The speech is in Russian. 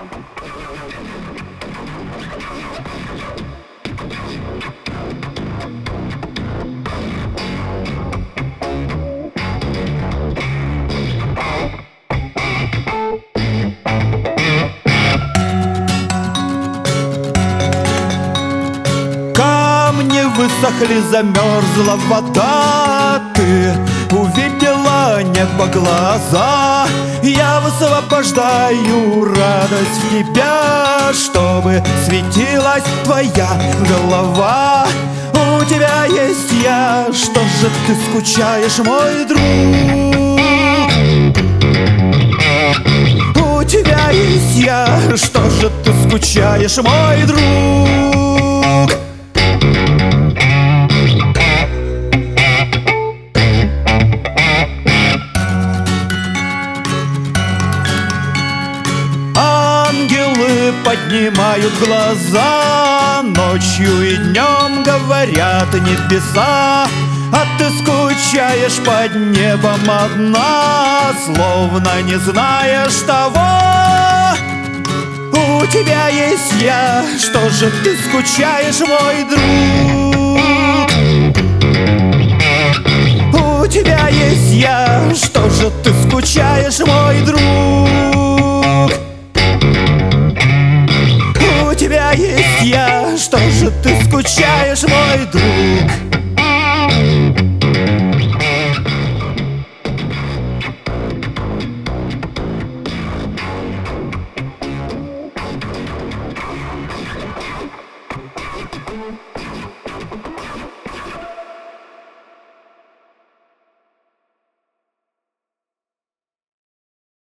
Камни высохли, замерзла вода. Ты увидела небо глаза. Я высвобождаю радость в тебя, чтобы светилась твоя голова. У тебя есть я, что же ты скучаешь, мой друг? У тебя есть я, что же ты скучаешь, мой друг? Ангелы поднимают глаза, ночью и днем говорят небеса. А ты скучаешь под небом одна, словно не знаешь того. У тебя есть я, что же ты скучаешь, мой друг? У тебя есть я, что же ты скучаешь, мой друг? У тебя есть я, что же ты скучаешь, мой друг?